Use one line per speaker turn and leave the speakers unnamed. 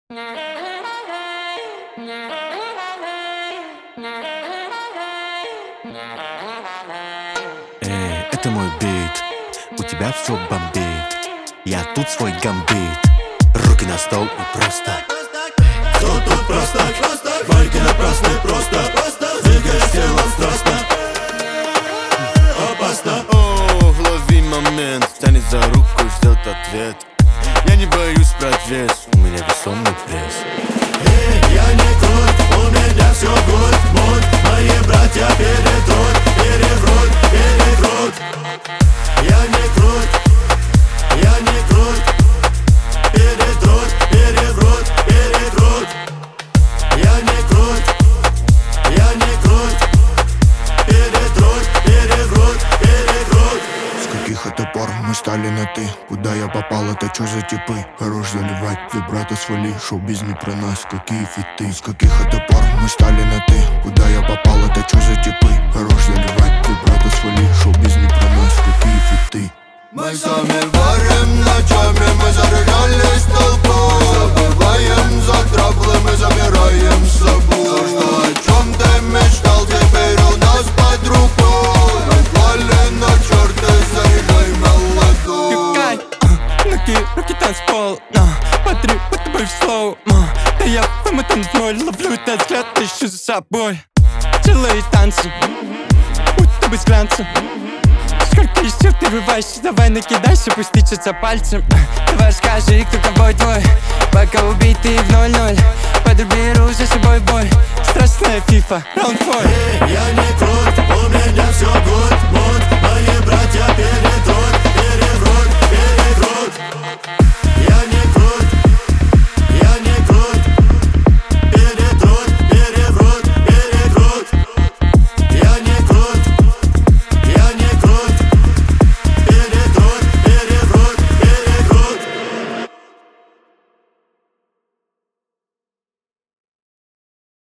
Эй, это мой бит, у тебя все бомбит. Я тут свой гамбит, руки на стол и просто.
Кто тут просто? Байки напрасны просто. Двигаешь телом страстно. Опасно.
Ох, лови момент, тянет за руку и ждет ответ. Я не боюсь брать вес, у меня весомый пресс.
Я не крут, у меня все гуд, мут. Мои братья перетрут, переврут, перекрут. Я не крут, я не крут. Перетрут, переврут, перекрут. Я не крут, я не крут. Перетрут, переврут, перекрут.
С каких это пор мы стали на ты? Куда я попал, это чё за типы? Хорош заливать, вибрато свали, шоу-биз не про нас, какие фиты? С каких это пор мы стали на ты? Куда я попал, это чё за типы? Хорош заливать, вибрато свали, шоу-биз не про нас, какие фиты?
Мы сами варим ночами, мы заряжались толпой. Забываем за траблы, мы забираем с собой. То, что о чем ты мечтал, теперь у нас под рукой. Мы клали на черты, заряжай молоко.
Юкай, руки танцпол, смотри, под тобой в слоу. Да я вымотан в ноль, ловлю этот взгляд, ищу за собой. Целые танцы, будто бы с глянцем. Сколько из сил ты вырываешься, давай накидайся, пусть тычется пальцем. Давай расскажи, кто тобой твой, пока убитый в 0-0. Подруби за собой бой, страстная фифа, раунд твой.
Я не крут, у меня все гуд, мут. Мои братья перетрут, переврут, перекрут.